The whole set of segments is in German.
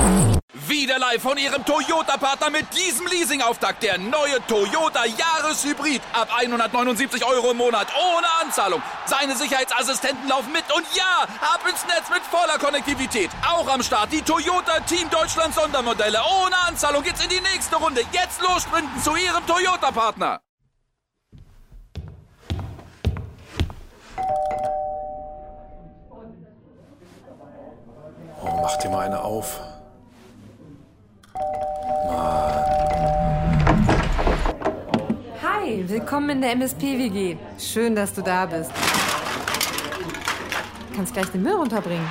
Wieder live von Ihrem Toyota-Partner mit diesem Leasing-Auftakt. Der neue Toyota Jahreshybrid. Ab 179 € im Monat. Ohne Anzahlung. Seine Sicherheitsassistenten laufen mit. Und ja, ab ins Netz mit voller Konnektivität. Auch am Start die Toyota Team Deutschland Sondermodelle. Ohne Anzahlung geht's in die nächste Runde. Jetzt los sprinten zu Ihrem Toyota-Partner. Oh, mach dir mal eine auf. Hi, willkommen in der MSP-WG. Schön, dass du da bist. Du kannst gleich den Müll runterbringen.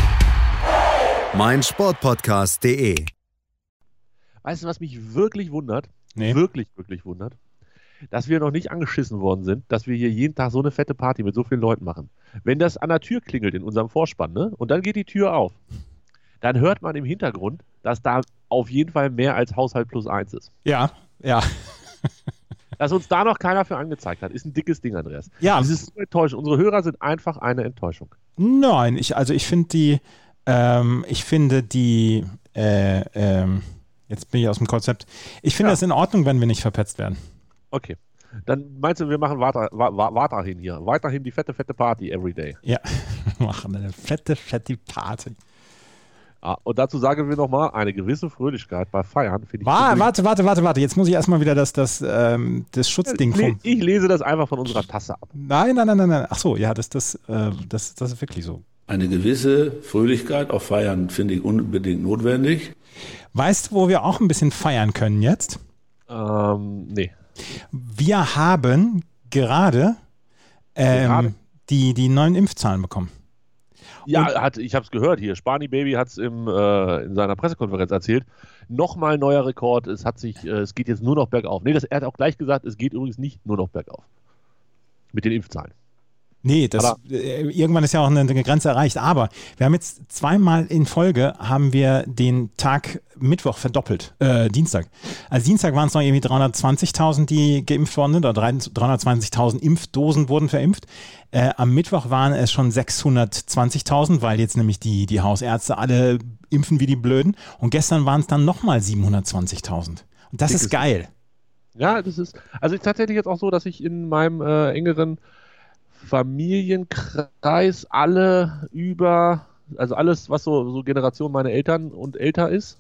meinsportpodcast.de. Weißt du, was mich wirklich wundert? Nee. Wirklich wundert? Dass wir noch nicht angeschissen worden sind, dass wir hier jeden Tag so eine fette Party mit so vielen Leuten machen. Wenn das an der Tür klingelt in unserem Vorspann, ne, und dann geht die Tür auf, dann hört man im Hintergrund, dass da auf jeden Fall mehr als Haushalt plus 1 ist. Ja. Dass uns da noch keiner für angezeigt hat, ist ein dickes Ding, Andreas. Ja. Das ist so enttäuschend. Unsere Hörer sind einfach eine Enttäuschung. Nein, ich finde die, jetzt bin ich aus dem Konzept. Ich finde es in Ordnung, wenn wir nicht verpetzt werden. Okay. Dann meinst du, wir machen weiterhin hier. Weiterhin die fette Party every day. Ja, wir machen eine fette Party. Ah, und dazu sagen wir nochmal, eine gewisse Fröhlichkeit bei Feiern finde ich. Warte. Jetzt muss ich erstmal wieder das Schutzding vom. Ich lese das einfach von unserer Tasse ab. Nein. Ach so, ja, das ist wirklich so. Eine gewisse Fröhlichkeit auf Feiern finde ich unbedingt notwendig. Weißt du, wo wir auch ein bisschen feiern können jetzt? Nee. Wir haben gerade die neuen Impfzahlen bekommen. Ja, ich habe es gehört hier. Spani Baby hat es in seiner Pressekonferenz erzählt. Nochmal neuer Rekord. Es geht jetzt nur noch bergauf. Nee, er hat auch gleich gesagt, es geht übrigens nicht nur noch bergauf. Mit den Impfzahlen. Nee, irgendwann ist ja auch eine Grenze erreicht. Aber wir haben jetzt zweimal in Folge den Tag Mittwoch verdoppelt. Dienstag. Also Dienstag waren es noch irgendwie 320.000, die geimpft worden sind, oder 320.000 Impfdosen wurden verimpft. Am Mittwoch waren es schon 620.000, weil jetzt nämlich die Hausärzte alle impfen wie die Blöden. Und gestern waren es dann nochmal 720.000. Und das ist geil. Ja, das ist tatsächlich jetzt auch so, dass ich in meinem engeren Familienkreis alles, was so Generation meine Eltern und älter ist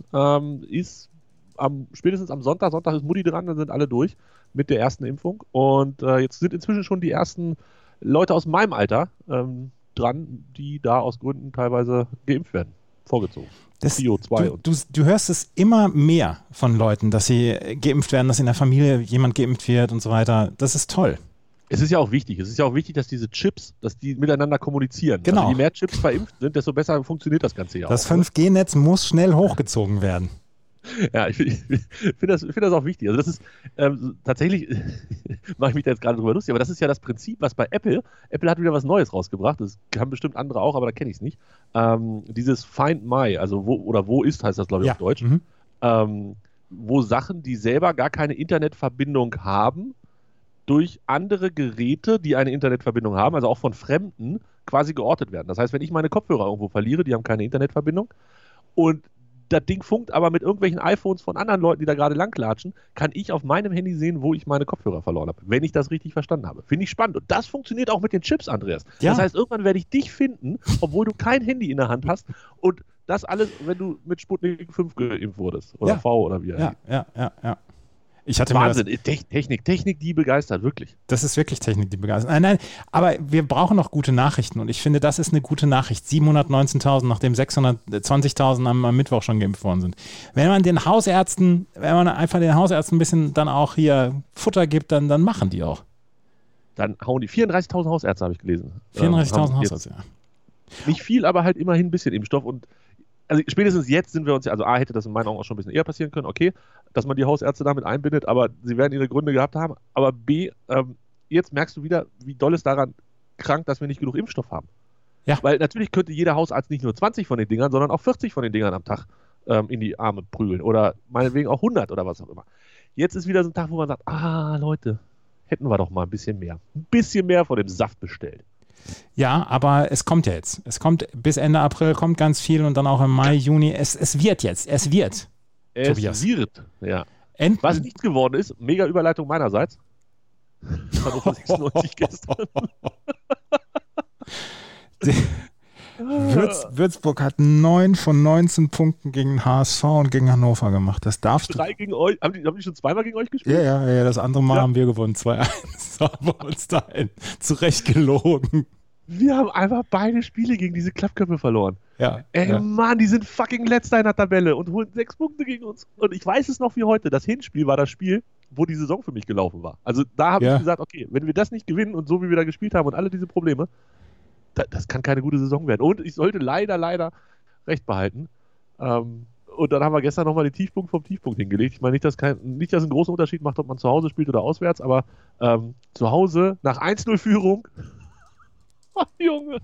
spätestens am Sonntag ist Mutti dran, dann sind alle durch mit der ersten Impfung und jetzt sind inzwischen schon die ersten Leute aus meinem Alter dran, die da aus Gründen teilweise geimpft werden, vorgezogen. Bio 2 du hörst es immer mehr von Leuten, dass sie geimpft werden, dass in der Familie jemand geimpft wird und so weiter. Das ist toll. Es ist ja auch wichtig, dass diese Chips, dass die miteinander kommunizieren. Genau. Also je mehr Chips verimpft sind, desto besser funktioniert das Ganze ja auch. Das 5G-Netz muss schnell hochgezogen werden. Ja, ich finde das auch wichtig. Also das ist tatsächlich, mache ich mich da jetzt gerade drüber lustig, aber das ist ja das Prinzip, was bei Apple hat wieder was Neues rausgebracht, das haben bestimmt andere auch, aber da kenne ich es nicht. Dieses Find My, also wo ist, heißt das glaube ich auf Deutsch, wo Sachen, die selber gar keine Internetverbindung haben, durch andere Geräte, die eine Internetverbindung haben, also auch von Fremden, quasi geortet werden. Das heißt, wenn ich meine Kopfhörer irgendwo verliere, die haben keine Internetverbindung und das Ding funkt aber mit irgendwelchen iPhones von anderen Leuten, die da gerade langklatschen, kann ich auf meinem Handy sehen, wo ich meine Kopfhörer verloren habe, wenn ich das richtig verstanden habe. Finde ich spannend. Und das funktioniert auch mit den Chips, Andreas. Ja. Das heißt, irgendwann werde ich dich finden, obwohl du kein Handy in der Hand hast und das alles, wenn du mit Sputnik 5 geimpft wurdest. Oder V oder wie. Ja. Ich hatte Wahnsinn, Technik, die begeistert, wirklich. Das ist wirklich Technik, die begeistert. Nein, aber wir brauchen noch gute Nachrichten und ich finde, das ist eine gute Nachricht. 719.000, nachdem 620.000 am Mittwoch schon geimpft worden sind. Wenn man einfach den Hausärzten ein bisschen dann auch hier Futter gibt, dann machen die auch. Dann hauen die 34.000 Hausärzte, habe ich gelesen. 34.000 Hausärzte, ja. Nicht viel, aber halt immerhin ein bisschen Impfstoff und also spätestens jetzt sind wir uns also A, hätte das in meinen Augen auch schon ein bisschen eher passieren können, okay, dass man die Hausärzte damit einbindet, aber sie werden ihre Gründe gehabt haben, aber B, jetzt merkst du wieder, wie doll es daran krankt, dass wir nicht genug Impfstoff haben. Ja. Weil natürlich könnte jeder Hausarzt nicht nur 20 von den Dingern, sondern auch 40 von den Dingern am Tag in die Arme prügeln oder meinetwegen auch 100 oder was auch immer. Jetzt ist wieder so ein Tag, wo man sagt, Leute, hätten wir doch mal ein bisschen mehr von dem Saft bestellt. Ja, aber es kommt ja jetzt. Es kommt bis Ende April, kommt ganz viel und dann auch im Mai, Juni. Es wird jetzt. Es wird. Tobias. Wird, ja. Was nichts geworden ist, mega Überleitung meinerseits. Hannover 96 gestern. Würzburg hat 9 von 19 Punkten gegen HSV und gegen Hannover gemacht. Das darfst du. 3 gegen euch. Haben die schon zweimal gegen euch gespielt? Ja. Das andere Mal haben wir gewonnen. 2-1. Haben wir uns dahin zurecht gelogen. Wir haben einfach beide Spiele gegen diese Klappköpfe verloren. Ja. Mann, die sind fucking Letzter in der Tabelle und holen 6 Punkte gegen uns. Und ich weiß es noch wie heute. Das Hinspiel war das Spiel, wo die Saison für mich gelaufen war. Also da habe ich gesagt, okay, wenn wir das nicht gewinnen und so wie wir da gespielt haben und alle diese Probleme, das kann keine gute Saison werden. Und ich sollte leider recht behalten. Und dann haben wir gestern nochmal den Tiefpunkt vom Tiefpunkt hingelegt. Ich meine nicht, dass es einen großen Unterschied macht, ob man zu Hause spielt oder auswärts, aber zu Hause nach 1-0 Führung. Oh, Junge.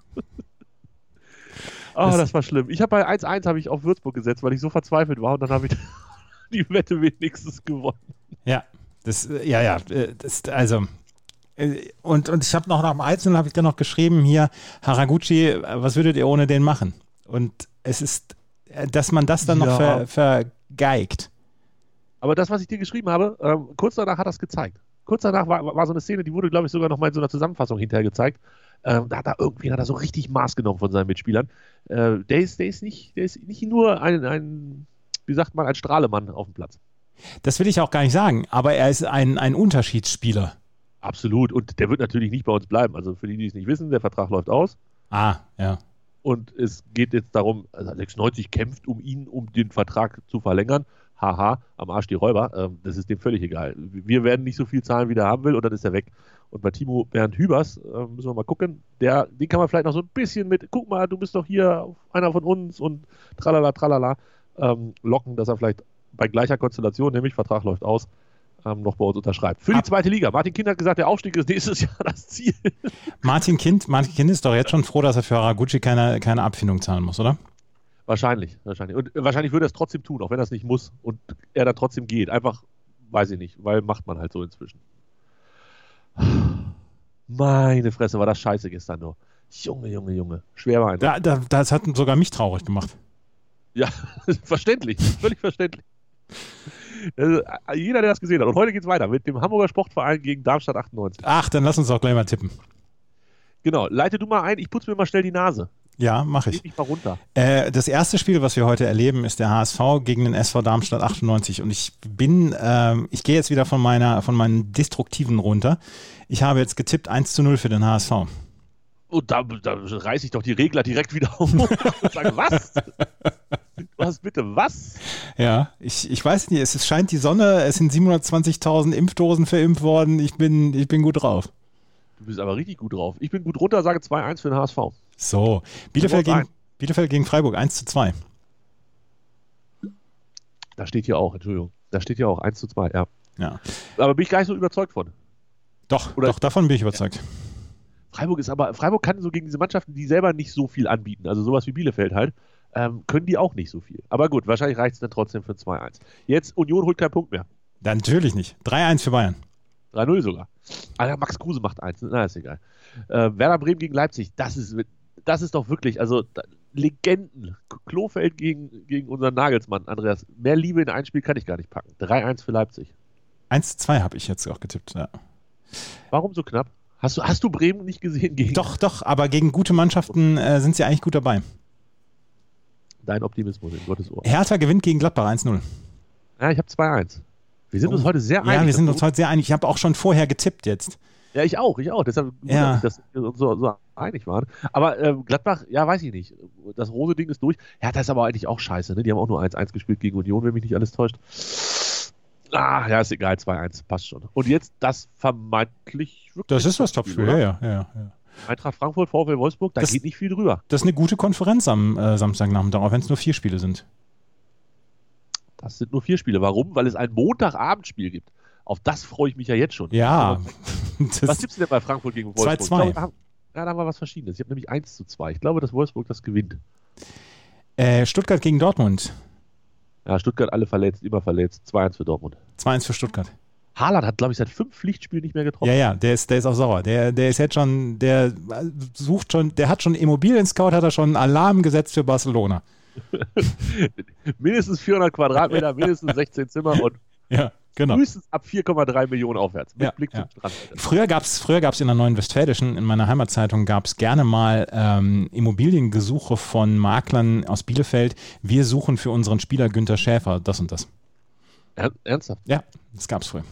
Das war schlimm. Ich habe bei 1-1 habe ich auf Würzburg gesetzt, weil ich so verzweifelt war und dann habe ich die Wette wenigstens gewonnen. Ja, und ich habe noch nach dem 1-0 habe ich dann noch geschrieben hier, Haraguchi, was würdet ihr ohne den machen? Und es ist, dass man das dann noch vergeigt. Aber das, was ich dir geschrieben habe, kurz danach hat das gezeigt. Kurz danach war so eine Szene, die wurde, glaube ich, sogar noch mal in so einer Zusammenfassung hinterher gezeigt. Da hat er so richtig Maß genommen von seinen Mitspielern. Der ist nicht nur ein wie sagt man, ein Strahlemann auf dem Platz. Das will ich auch gar nicht sagen, aber er ist ein Unterschiedsspieler. Absolut. Und der wird natürlich nicht bei uns bleiben. Also für die es nicht wissen, der Vertrag läuft aus. Ja. Und es geht jetzt darum, also 96 kämpft um den Vertrag zu verlängern. Haha, am Arsch die Räuber. Das ist dem völlig egal. Wir werden nicht so viel zahlen, wie der haben will, und dann ist er weg. Und bei Timo Bernd Hübers müssen wir mal gucken. Den kann man vielleicht noch so ein bisschen mit, guck mal, du bist doch hier einer von uns und tralala, locken, dass er vielleicht bei gleicher Konstellation, nämlich Vertrag läuft aus, noch bei uns unterschreibt. Für die zweite Liga. Martin Kind hat gesagt, der Aufstieg ist nächstes Jahr das Ziel. Martin Kind ist doch jetzt schon froh, dass er für Haraguchi keine Abfindung zahlen muss, oder? Wahrscheinlich. Und wahrscheinlich würde er es trotzdem tun, auch wenn er es nicht muss und er dann trotzdem geht. Einfach, weiß ich nicht, weil macht man halt so inzwischen. Meine Fresse, war das scheiße gestern nur. Junge. Schwer war einfach. Das hat sogar mich traurig gemacht. Ja, verständlich. Völlig verständlich. Jeder, der das gesehen hat. Und heute geht es weiter mit dem Hamburger Sportverein gegen Darmstadt 98. Ach, dann lass uns doch gleich mal tippen. Genau, leite du mal ein, ich putze mir mal schnell die Nase. Ja, mache ich. Leg mich mal runter. Das erste Spiel, was wir heute erleben, ist der HSV gegen den SV Darmstadt 98. Und ich gehe jetzt wieder von meinen Destruktiven runter. Ich habe jetzt getippt 1-0 für den HSV. Und da reiße ich doch die Regler direkt wieder um und sage, was? Du hast bitte was? Ja, ich weiß nicht, es scheint die Sonne, es sind 720.000 Impfdosen verimpft worden, ich bin gut drauf. Du bist aber richtig gut drauf. Ich bin gut runter, sage 2-1 für den HSV. So, Bielefeld gegen Freiburg 1-2. Da steht hier auch, Entschuldigung. Da steht hier auch 1-2, ja. Aber bin ich gar nicht so überzeugt von. Doch, davon bin ich überzeugt. Ja. Freiburg kann so gegen diese Mannschaften, die selber nicht so viel anbieten, also sowas wie Bielefeld halt, können die auch nicht so viel. Aber gut, wahrscheinlich reicht es dann trotzdem für 2-1. Jetzt, Union holt keinen Punkt mehr. Natürlich nicht. 3-1 für Bayern. 3-0 sogar. Alter, Max Kruse macht 1. Na, ist egal. Werder Bremen gegen Leipzig, das ist doch wirklich, also Legenden. Klofeld gegen unseren Nagelsmann, Andreas. Mehr Liebe in ein Spiel kann ich gar nicht packen. 3-1 für Leipzig. 1-2 habe ich jetzt auch getippt, ja. Warum so knapp? Hast du Bremen nicht gesehen? Doch, aber gegen gute Mannschaften sind sie eigentlich gut dabei. Dein Optimismus in Gottes Ohr. Hertha gewinnt gegen Gladbach 1-0. Ja, ich habe 2-1. Wir sind uns heute sehr einig. Ja, wir sind uns heute sehr einig. Ich habe auch schon vorher getippt jetzt. Ja, ich auch. Deshalb, dass wir uns so einig waren. Aber Gladbach, ja, weiß ich nicht. Das Rose-Ding ist durch. Hertha ist aber eigentlich auch scheiße. Ne? Die haben auch nur 1-1 gespielt gegen Union, wenn mich nicht alles täuscht. Ja, ist egal. 2-1, passt schon. Und jetzt das vermeintlich wirklich. Das ist das Topspiel, ja. Eintracht Frankfurt, VfL Wolfsburg, da geht nicht viel drüber. Das ist eine gute Konferenz am Samstagnachmittag, auch wenn es nur 4 Spiele sind. Das sind nur 4 Spiele. Warum? Weil es ein Montagabendspiel gibt. Auf das freue ich mich ja jetzt schon. Ja. Was tippst du denn bei Frankfurt gegen Wolfsburg? 2-2. Da haben wir was Verschiedenes. Ich habe nämlich 1-2. Ich glaube, dass Wolfsburg das gewinnt. Stuttgart gegen Dortmund. Ja, Stuttgart alle verletzt, immer verletzt. 2-1 für Dortmund. 2-1 für Stuttgart. Haaland hat, glaube ich, seit 5 Pflichtspielen nicht mehr getroffen. Ja, der ist auch sauer. Der ist jetzt schon, der hat schon Immobilien-Scout, hat er schon einen Alarm gesetzt für Barcelona. Mindestens 400 Quadratmeter, mindestens 16 Zimmer und ja, genau. Frühestens ab 4,3 Millionen aufwärts. Mit Blick zum Strand. Früher gab's in der Neuen Westfälischen, in meiner Heimatzeitung, gab es gerne mal Immobiliengesuche von Maklern aus Bielefeld. Wir suchen für unseren Spieler Günther Schäfer das und das. Ernsthaft? Ja, das gab es früher.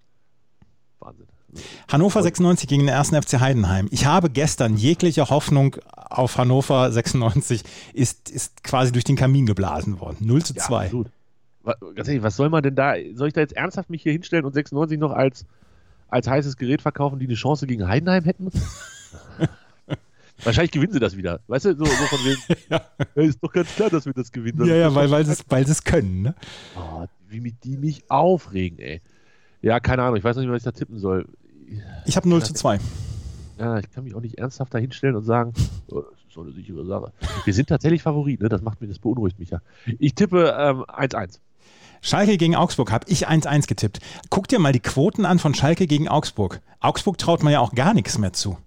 Wahnsinn. Hannover 96 gegen den 1. FC Heidenheim. Ich habe gestern jegliche Hoffnung auf Hannover 96 ist quasi durch den Kamin geblasen worden. 0:2. Ja, absolut. Ganz ehrlich, was soll man denn da? Soll ich da jetzt ernsthaft mich hier hinstellen und 96 noch als heißes Gerät verkaufen, die eine Chance gegen Heidenheim hätten? Wahrscheinlich gewinnen sie das wieder. Weißt du, so von wegen, ja, ist doch ganz klar, dass wir das gewinnen. Ja, weil sie es können, ne? Oh, wie die mich aufregen, ey. Ja, keine Ahnung, ich weiß noch nicht, was ich da tippen soll. Ich habe 0:2. Ja, ich kann mich auch nicht ernsthaft da hinstellen und sagen, oh, das ist so eine sichere Sache. Wir sind tatsächlich Favorit, ne? Das beunruhigt mich ja. Ich tippe 1:1. Schalke gegen Augsburg habe ich 1:1 getippt. Guck dir mal die Quoten an von Schalke gegen Augsburg. Augsburg traut man ja auch gar nichts mehr zu.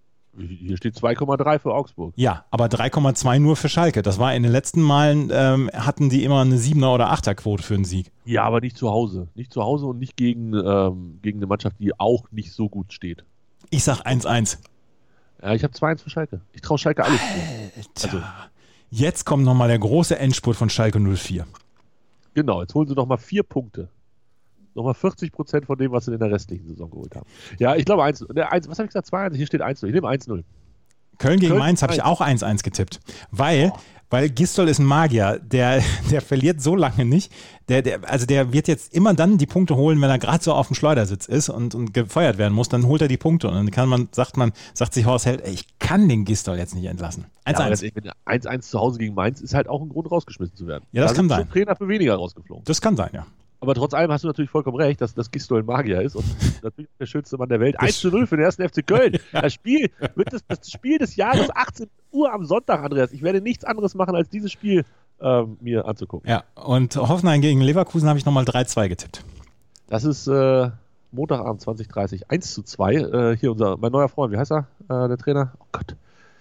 Hier steht 2,3 für Augsburg. Ja, aber 3,2 nur für Schalke. Das war in den letzten Malen, hatten die immer eine 7er- oder 8er-Quote für einen Sieg. Ja, aber nicht zu Hause. Nicht zu Hause und nicht gegen eine Mannschaft, die auch nicht so gut steht. Ich sag 1:1. Ja, ich habe 2:1 für Schalke. Ich traue Schalke alles zu. Also. Jetzt kommt nochmal der große Endspurt von Schalke 04. Genau, jetzt holen sie nochmal 4 Punkte. Nochmal 40% von dem, was sie in der restlichen Saison geholt haben. Ja, ich glaube 1. Was habe ich gesagt? 2:1. Hier steht 1:0. Ich nehme 1:0. Köln gegen Mainz habe ich auch 1:1 getippt. Weil Gistol ist ein Magier. Der verliert so lange nicht. Der wird jetzt immer dann die Punkte holen, wenn er gerade so auf dem Schleudersitz ist und gefeuert werden muss. Dann holt er die Punkte. Und dann sagt sich Horst Held, ich kann den Gistol jetzt nicht entlassen. 1:1. Ja, 1:1 zu Hause gegen Mainz ist halt auch ein Grund, rausgeschmissen zu werden. Ja, das kann sein. Trainer für weniger rausgeflogen. Das kann sein, ja. Aber trotz allem hast du natürlich vollkommen recht, dass das Gistol ein Magier ist und natürlich der schönste Mann der Welt. 1:0 für den 1. FC Köln. Das Spiel wird das Spiel des Jahres, 18 Uhr am Sonntag, Andreas. Ich werde nichts anderes machen, als dieses Spiel mir anzugucken. Ja, und Hoffenheim gegen Leverkusen habe ich nochmal 3:2 getippt. Das ist Montagabend 20:30. 1:2. Hier mein neuer Freund, wie heißt er, der Trainer? Oh Gott.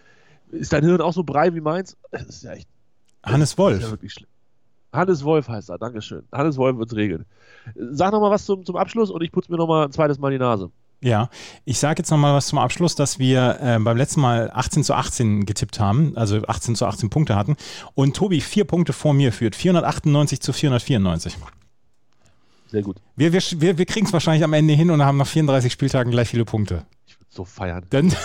Ist dein Hirn auch so brei wie meins? Das ist ja echt... Hannes Wolf. Das ist ja wirklich schlimm. Hannes Wolf heißt er, dankeschön. Hannes Wolf wird es regeln. Sag nochmal was zum Abschluss und ich putze mir nochmal ein zweites Mal die Nase. Ja, ich sage jetzt nochmal was zum Abschluss, dass wir beim letzten Mal 18:18 getippt haben, also 18:18 Punkte hatten und Tobi 4 Punkte vor mir führt, 498-494. Sehr gut. Wir kriegen es wahrscheinlich am Ende hin und haben nach 34 Spieltagen gleich viele Punkte. Ich würde so feiern.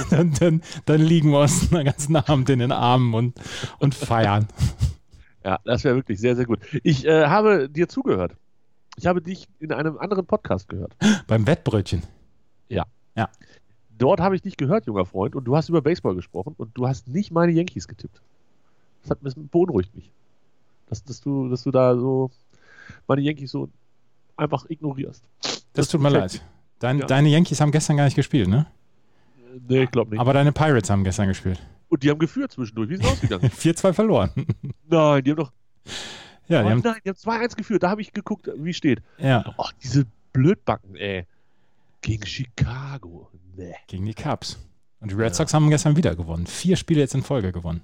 Dann liegen wir uns den ganzen Abend in den Armen und feiern. Ja, das wäre wirklich sehr, sehr gut. Ich habe dir zugehört. Ich habe dich in einem anderen Podcast gehört. Beim Wettbrötchen? Ja. Dort habe ich dich gehört, junger Freund, und du hast über Baseball gesprochen und du hast nicht meine Yankees getippt. Das beunruhigt mich. Dass du da so meine Yankees so einfach ignorierst. Das tut mir leid. Deine Yankees haben gestern gar nicht gespielt, ne? Nee, ich glaube nicht. Aber deine Pirates haben gestern gespielt. Und die haben geführt zwischendurch. Wie ist es ausgegangen? 4-2 verloren. Nein, die haben doch... Ja, die haben 2-1 geführt. Da habe ich geguckt, wie steht. Ja. Oh, diese Blödbacken, ey. Gegen Chicago. Nee. Gegen die Cubs. Und die Red Sox haben gestern wieder gewonnen. 4 Spiele jetzt in Folge gewonnen.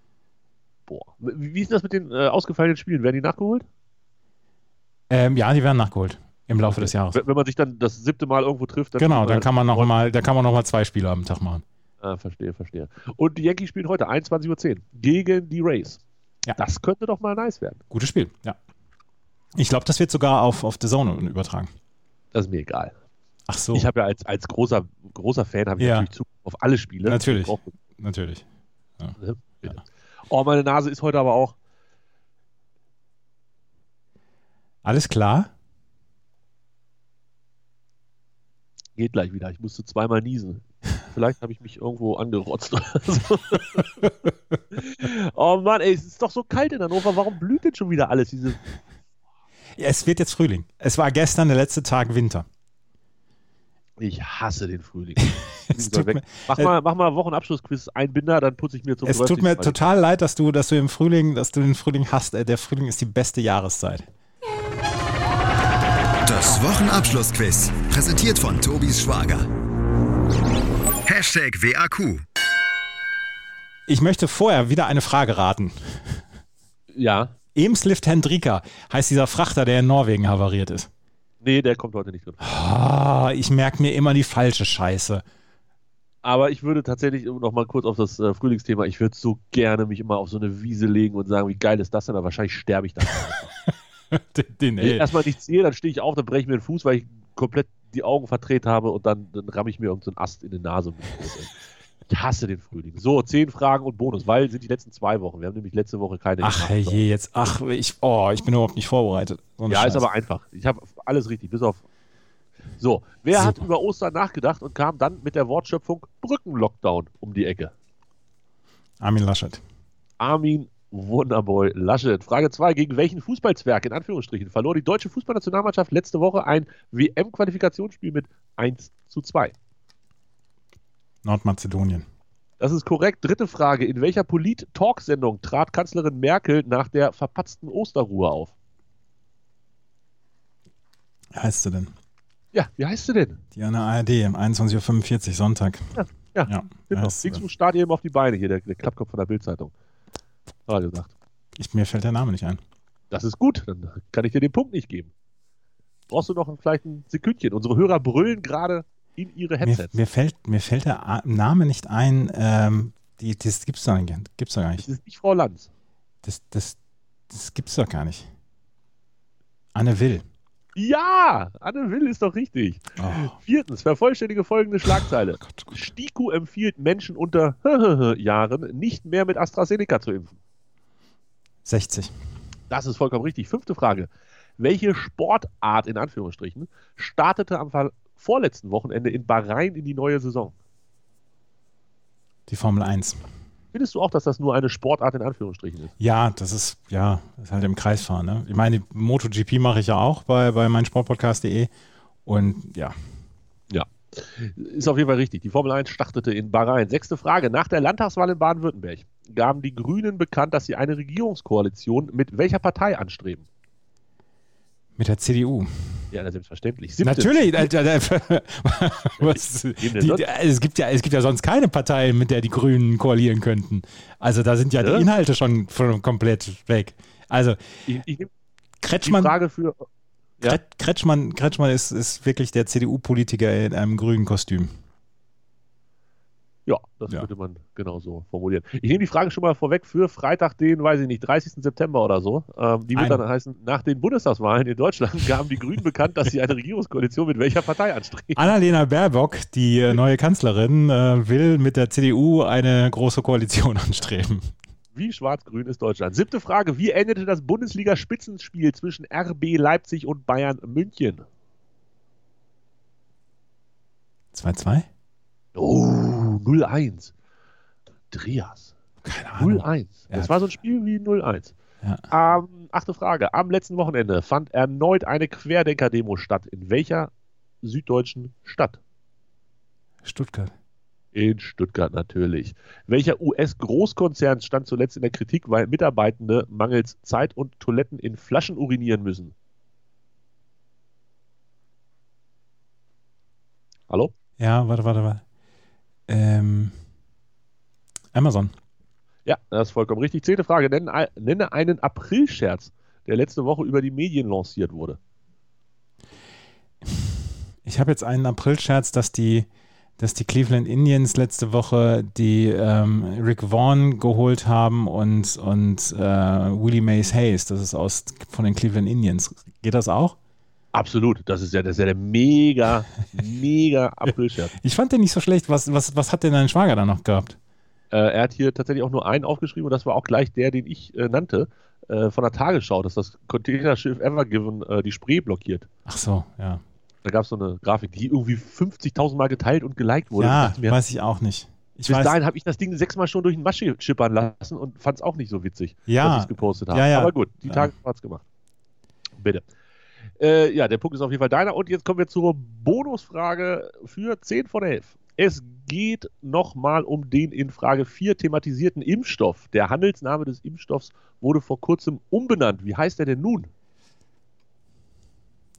Boah. Wie ist das mit den ausgefallenen Spielen? Werden die nachgeholt? Ja, die werden nachgeholt. Im Laufe des Jahres. Wenn man sich dann das 7. Mal irgendwo trifft. Dann kann man noch mal 2 Spiele am Tag machen. Ah, verstehe. Und die Yankees spielen heute 21:10 Uhr gegen die Rays. Ja. Das könnte doch mal nice werden. Gutes Spiel, ja. Ich glaube, das wird sogar auf The Zone übertragen. Das ist mir egal. Ach so. Ich habe ja als großer Fan habe ich natürlich Zugriff auf alle Spiele. Natürlich. Ja. Ja. Oh, meine Nase ist heute aber auch... Alles klar? Geht gleich wieder. Ich musste 2-mal niesen. Vielleicht habe ich mich irgendwo angerotzt oder so. Oh Mann, ey, es ist doch so kalt in Hannover. Warum blüht denn schon wieder alles? Es wird jetzt Frühling. Es war gestern der letzte Tag Winter. Ich hasse den Frühling. Mach mal Wochenabschlussquiz, Einbinder, dann putze ich mir zum... Es tut mir total leid, dass du den Frühling hasst. Der Frühling ist die beste Jahreszeit. Das Das Wochenabschlussquiz. Präsentiert von Tobis Schwager. #WAQ. Ich möchte vorher wieder eine Frage raten. Ja. Eemslift Hendrika heißt dieser Frachter, der in Norwegen havariert ist. Nee, der kommt heute nicht drin. Ich merke mir immer die falsche Scheiße. Aber ich würde tatsächlich noch mal kurz auf das Frühlingsthema, ich würde so gerne mich immer auf so eine Wiese legen und sagen, wie geil ist das denn, aber wahrscheinlich sterbe ich dann. Wenn ich erstmal nicht sehe, dann stehe ich auf, dann breche ich mir den Fuß, weil ich komplett die Augen verdreht habe und dann ramme ich mir irgendeinen Ast in die Nase. Ich hasse den Frühling. So, 10 Fragen und Bonus, weil sind die letzten 2 Wochen. Wir haben nämlich letzte Woche keine gemacht. Ich bin überhaupt nicht vorbereitet. So Scheiß. Ist aber einfach. Ich habe alles richtig, bis auf... So, wer hat über Ostern nachgedacht und kam dann mit der Wortschöpfung Brückenlockdown um die Ecke? Armin Laschet. Armin Wunderboy Laschet. Frage 2. Gegen welchen Fußballzwerg, in Anführungsstrichen, verlor die deutsche Fußballnationalmannschaft letzte Woche ein WM-Qualifikationsspiel mit 1:2? Nordmazedonien. Das ist korrekt. 3. Frage. In welcher Polit-Talk-Sendung trat Kanzlerin Merkel nach der verpatzten Osterruhe auf? Wie heißt sie denn? Ja, wie heißt sie denn? Die an der ARD, 21:45 Uhr, Sonntag. Ja. Genau. Links starrt eben auf die Beine hier, der Klappkopf von der Bild-Zeitung. Hat er gesagt. Mir fällt der Name nicht ein. Das ist gut, dann kann ich dir den Punkt nicht geben. Brauchst du noch vielleicht ein Sekündchen? Unsere Hörer brüllen gerade in ihre Headsets. Mir fällt der Name nicht ein. Das gibt's doch gar nicht. Das ist nicht Frau Lanz. Das gibt's doch gar nicht. Anne Will. Ja, Anne Will ist doch richtig. 4. Vervollständige folgende Schlagzeile. Gott. STIKO empfiehlt Menschen unter Jahren nicht mehr mit AstraZeneca zu impfen. 60. Das ist vollkommen richtig. 5. Frage. Welche Sportart, in Anführungsstrichen, startete am vorletzten Wochenende in Bahrain in die neue Saison? Die Formel 1. Findest du auch, dass das nur eine Sportart in Anführungsstrichen ist? Ja, das ist halt im Kreisfahren. Ne? Ich meine, MotoGP mache ich ja auch bei meinsportpodcast.de und ja. Ja, ist auf jeden Fall richtig. Die Formel 1 startete in Bahrain. 6. Frage. Nach der Landtagswahl in Baden-Württemberg gaben die Grünen bekannt, dass sie eine Regierungskoalition mit welcher Partei anstreben? Mit der CDU. Ja, selbstverständlich. 7. Natürlich. Es gibt ja sonst keine Partei, mit der die Grünen koalieren könnten. Also da sind ja die Inhalte schon komplett weg. Also Kretschmann, die Frage für, ja? Kretschmann ist wirklich der CDU-Politiker in einem grünen Kostüm. Ja, das würde man genauso formulieren. Ich nehme die Frage schon mal vorweg für Freitag, den, 30. September oder so. Die wird dann heißen, nach den Bundestagswahlen in Deutschland gaben die Grünen bekannt, dass sie eine Regierungskoalition mit welcher Partei anstreben. Annalena Baerbock, die neue Kanzlerin, will mit der CDU eine große Koalition anstreben. Wie schwarz-grün ist Deutschland? 7. Frage. Wie endete das Bundesliga-Spitzenspiel zwischen RB Leipzig und Bayern München? 2:2? Oh, 0:1. Andreas. Keine Ahnung. 0:1. Ja. Das war so ein Spiel wie 0:1. Ja. 8. Frage. Am letzten Wochenende fand erneut eine Querdenker-Demo statt. In welcher süddeutschen Stadt? Stuttgart. In Stuttgart natürlich. Welcher US-Großkonzern stand zuletzt in der Kritik, weil Mitarbeitende mangels Zeit und Toiletten in Flaschen urinieren müssen? Hallo? Ja, warte. Amazon. Ja, das ist vollkommen richtig. 10. Frage. Nenne einen Aprilscherz, der letzte Woche über die Medien lanciert wurde. Ich habe jetzt einen Aprilscherz, dass die Cleveland Indians letzte Woche die Rick Vaughn geholt haben und Willie Mays Hayes. Das ist von den Cleveland Indians. Geht das auch? Absolut. Das ist ja der mega Aprilscherz. Ich fand den nicht so schlecht. Was hat denn dein Schwager da noch gehabt? Er hat hier tatsächlich auch nur einen aufgeschrieben und das war auch gleich der, den ich nannte, von der Tagesschau, dass das Containerschiff Evergiven die Spree blockiert. Ach so, ja. Da gab es so eine Grafik, die irgendwie 50.000 Mal geteilt und geliked wurde. Ja, weiß ich auch nicht. Bis dahin habe ich das Ding 6-mal schon durch den Masche schippern lassen und fand es auch nicht so witzig, dass ich es gepostet habe. Ja. Aber gut, die Tage hat es gemacht. Bitte. Der Punkt ist auf jeden Fall deiner. Und jetzt kommen wir zur Bonusfrage für 10 von 11. Es geht nochmal um den in Frage 4 thematisierten Impfstoff. Der Handelsname des Impfstoffs wurde vor kurzem umbenannt. Wie heißt er denn nun?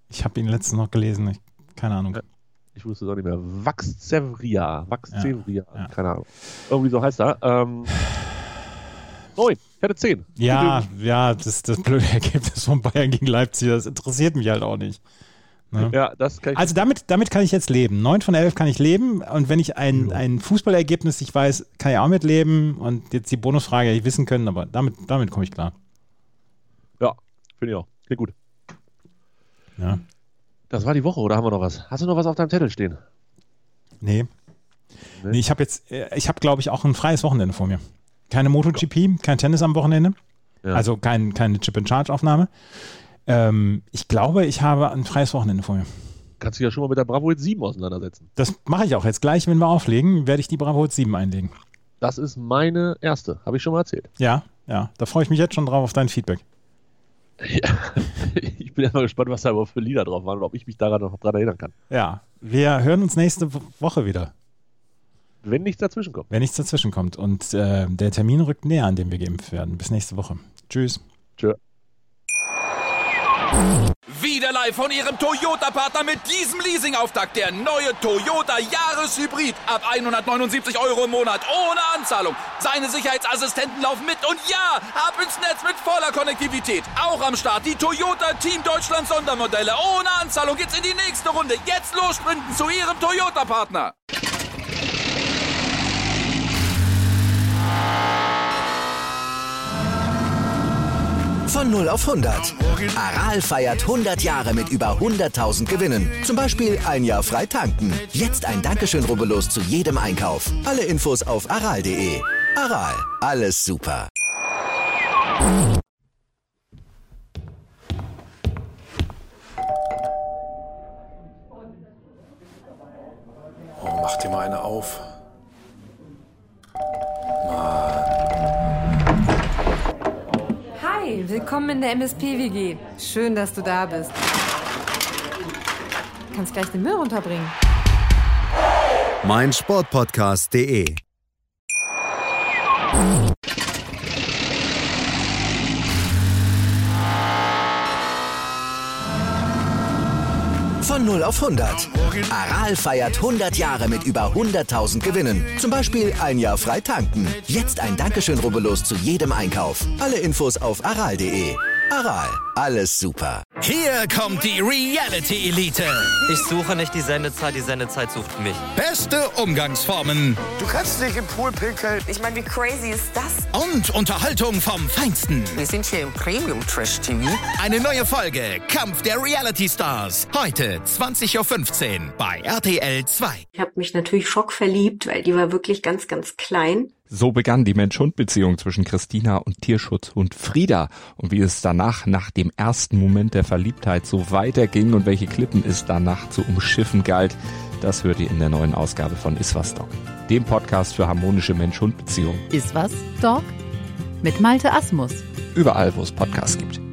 Ich habe ihn letztens noch gelesen. Keine Ahnung. Ich wusste es auch nicht mehr. Vaxzevria. Ja. Keine Ahnung. Irgendwie so heißt er. 9. Ich hatte 10. Ja, das blöde Ergebnis von Bayern gegen Leipzig, das interessiert mich halt auch nicht. Ne? Ja, das kann ich. Also damit kann ich jetzt leben. 9 von 11 kann ich leben. Und wenn ich ein Fußballergebnis nicht weiß, kann ich auch mitleben. Und jetzt die Bonusfrage hätte ich wissen können, aber damit komme ich klar. Ja, finde ich auch. Klingt gut. Ja. Das war die Woche, oder haben wir noch was? Hast du noch was auf deinem Zettel stehen? Nee, ich habe glaube ich auch ein freies Wochenende vor mir. Keine MotoGP, kein Tennis am Wochenende. Ja. Also keine Chip-and-Charge-Aufnahme. Ich glaube, ich habe ein freies Wochenende vor mir. Kannst du ja schon mal mit der Bravo Hits 7 auseinandersetzen. Das mache ich auch jetzt gleich, wenn wir auflegen, werde ich die Bravo Hits 7 einlegen. Das ist meine erste, habe ich schon mal erzählt. Ja, da freue ich mich jetzt schon drauf auf dein Feedback. Ja, ich bin erstmal gespannt, was da überhaupt für Lieder drauf waren und ob ich mich daran noch dran erinnern kann. Ja, wir hören uns nächste Woche wieder. Wenn nichts dazwischen kommt. Wenn nichts dazwischen kommt. Und der Termin rückt näher, an dem wir geimpft werden. Bis nächste Woche. Tschüss. Tschö. Wieder live von Ihrem Toyota-Partner mit diesem Leasing-Auftakt. Der neue Toyota Jahreshybrid. Ab 179 € im Monat. Ohne Anzahlung. Seine Sicherheitsassistenten laufen mit. Und ja, ab ins Netz mit voller Konnektivität. Auch am Start die Toyota Team Deutschland Sondermodelle. Ohne Anzahlung geht's in die nächste Runde. Jetzt los sprinten zu Ihrem Toyota-Partner. Von 0 auf 100. Aral feiert 100 Jahre mit über 100.000 Gewinnen. Zum Beispiel ein Jahr frei tanken. Jetzt ein Dankeschön, rubbellos zu jedem Einkauf. Alle Infos auf aral.de. Aral, alles super. Oh, mach dir mal eine auf. Hi, willkommen in der MSP-WG. Schön, dass du da bist. Kannst gleich den Müll runterbringen. meinsportpodcast.de Von 0 auf 100. Aral feiert 100 Jahre mit über 100.000 Gewinnen. Zum Beispiel ein Jahr frei tanken. Jetzt ein Dankeschön, rubbellos zu jedem Einkauf. Alle Infos auf aral.de. Aral, alles super. Hier kommt die Reality Elite. Ich suche nicht die Sendezeit sucht mich. Beste Umgangsformen. Du kannst nicht im Pool pinkeln. Ich meine, wie crazy ist das? Und Unterhaltung vom Feinsten. Wir sind hier im Premium-Trash-TV. Eine neue Folge Kampf der Reality Stars. Heute 20.15 Uhr bei RTL 2. Ich habe mich natürlich schockverliebt, weil die war wirklich ganz, ganz klein. So begann die Mensch-Hund-Beziehung zwischen Christina und Tierschutzhund Frieda. Und wie es danach, nach dem ersten Moment der Verliebtheit, so weiterging und welche Klippen es danach zu umschiffen galt, das hört ihr in der neuen Ausgabe von Iswas Dog, dem Podcast für harmonische Mensch-Hund-Beziehungen. Iswas Dog mit Malte Asmus. Überall, wo es Podcasts gibt.